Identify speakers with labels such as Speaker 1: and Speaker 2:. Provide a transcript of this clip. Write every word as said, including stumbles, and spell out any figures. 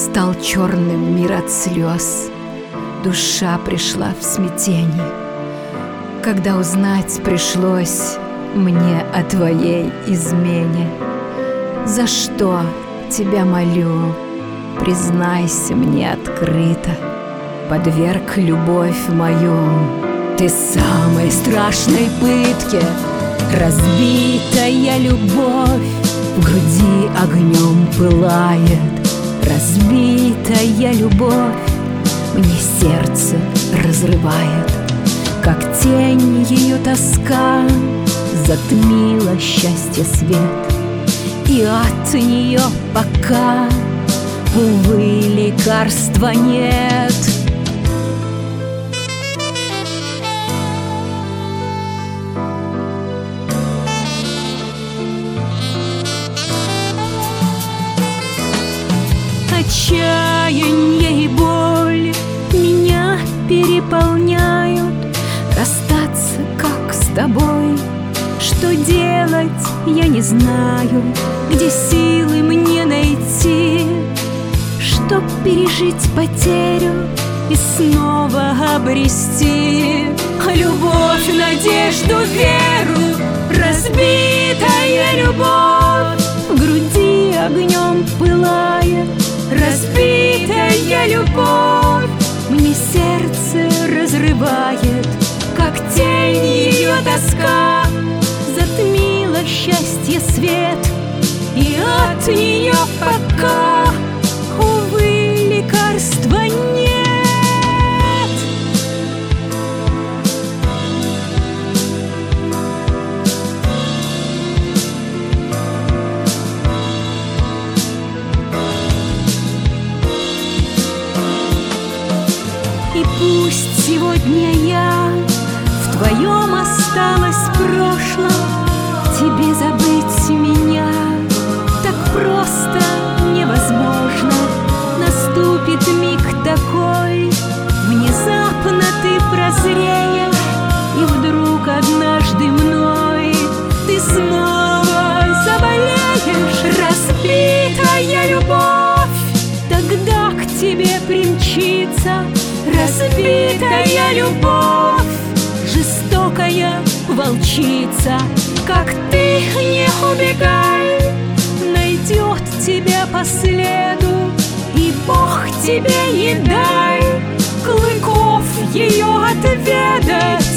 Speaker 1: Стал черным мир от слез, душа пришла в смятение, когда узнать пришлось мне о твоей измене. За что тебя молю, признайся мне открыто, подверг любовь мою ты самой страшной пытке. Разбитая любовь в груди огнем пылает, разбитая любовь мне сердце разрывает, как тень ее тоска затмила счастье свет, и от нее пока, увы, лекарства нет. Отчаяние и боль меня переполняют. Расстаться, как с тобой, что делать, я не знаю. Где силы мне найти, чтоб пережить потерю и снова обрести любовь, надежду, веру. Разбитая любовь в груди огнем пылает, разбитая любовь мне сердце разрывает, как тень ее тоска затмила счастье свет, и от нее пока, увы, лекарства нет. И пусть сегодня я в твоем осталась прошлом, тебе забыть меня так просто невозможно. Наступит миг такой, внезапно ты прозреешь, и вдруг однажды мной ты снова заболеешь. Разбитая любовь тогда к тебе примчится, разбитая любовь, жестокая волчица. Как ты не убегай, найдет тебя по следу, и Бог тебе не дай клыков ее отведать.